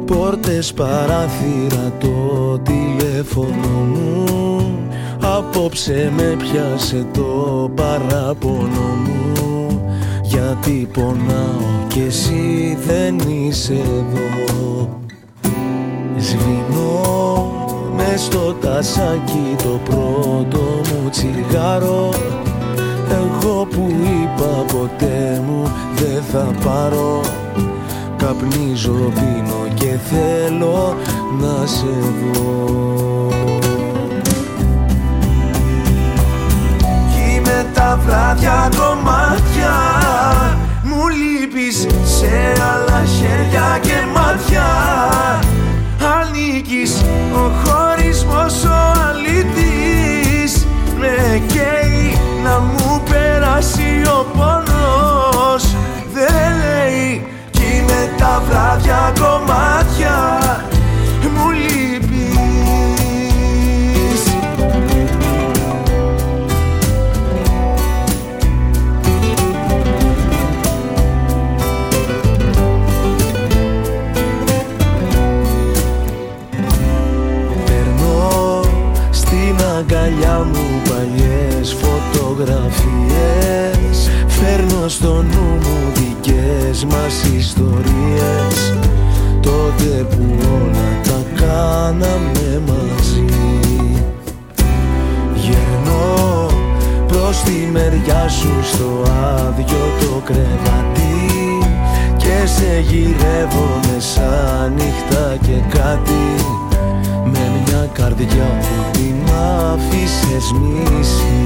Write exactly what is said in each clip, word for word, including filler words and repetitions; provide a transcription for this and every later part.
Πόρτες, παράθυρα, το τηλέφωνο μου. Απόψε με πιάσε το παράπονο μου, γιατί πονάω κι εσύ δεν είσαι εδώ. Σβήνω μες στο τασάκι το πρώτο μου τσιγάρο. Εγώ που είπα ποτέ μου δεν θα πάρω. Καπνίζω, πίνω και θέλω να σε δω. Κι είμαι τα βράδια κομμάτια, μου λείπεις σε άλλα χέρια και μάτια. Ανήκεις, ο χωρισμός ο αλήτης με καίει να μου περάσει ο πόνος. Δεν λέει κι είμαι τα βράδια κομμάτια, μου λείπεις. Περνώ στην αγκαλιά μου παλιές φωτογραφίες. Φέρνω στο νου μου δικές μας ιστορίες, τότε που όλα τα κάναμε μαζί. Γυρνώ προς τη μεριά σου στο άδειο το κρεβάτι και σε γυρεύω μέσα νύχτα και κάτι, με μια καρδιά που την άφησες μισή.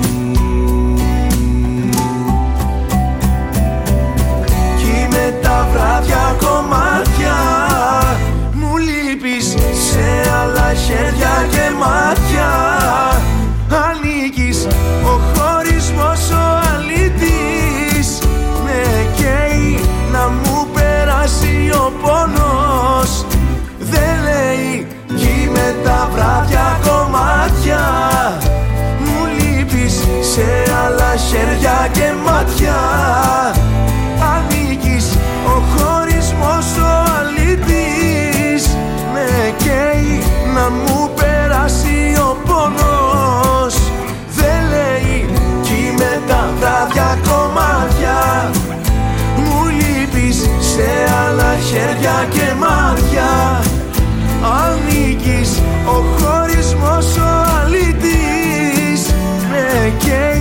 Με τα βράδια κομμάτια, μου λείπεις σε άλλα χέρια και μάτια. Ανήκεις, ο χωρισμός ο αλήτης με καίει να μου περάσει ο πόνος. Δεν λέει κι με τα βράδια κομμάτια, μου λείπεις σε άλλα χέρια και μάτια. Ανήκεις, ο χωρισμός ο αλήτης με καίει να μου περάσει ο πόνος. Δεν λέει κι με τα βράδια κομμάτια, μου λείπεις σε άλλα χέρια και μάτια. Ανήκεις, ο χωρισμός ο αλήτης με καίει